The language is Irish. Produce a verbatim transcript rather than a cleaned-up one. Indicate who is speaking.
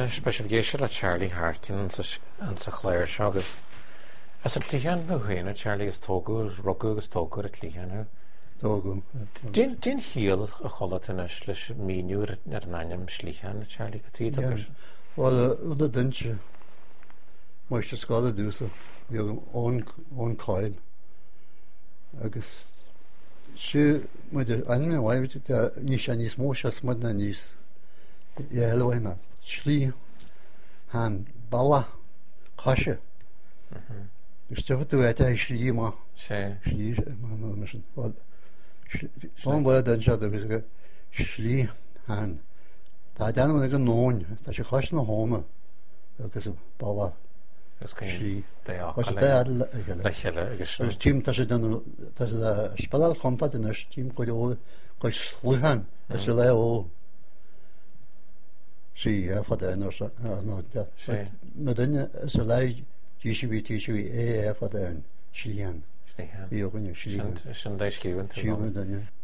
Speaker 1: Specification le Charlie Harkin an sa chléir seo agus as an tlíchan nó chuoine Charlie is tógu agus rugú agus tógu a tlíchanú.
Speaker 2: Tógu.
Speaker 1: Dín híal a cholat inis leis míniú ar an aim slíchan Charlie go tíad.
Speaker 2: Well, ula dinse mar se scala dúsa bhí ón cáil agus si mu anime bhaimh ní sé níos mó se smud na níos i heilehhaime slí han balla chaise gus tufa tú éite é slí má
Speaker 1: sé
Speaker 2: slí sin fáin bhfuil den se agus go slí han tá déanam go nóin tá sé chais na hána agus balla slí agus tím tá sé spedal chunta in tím go go slúhan is se le ó sí fa na dunne is a lei tíisiví tíisiví é fa slíhan
Speaker 1: sin déiscíhann.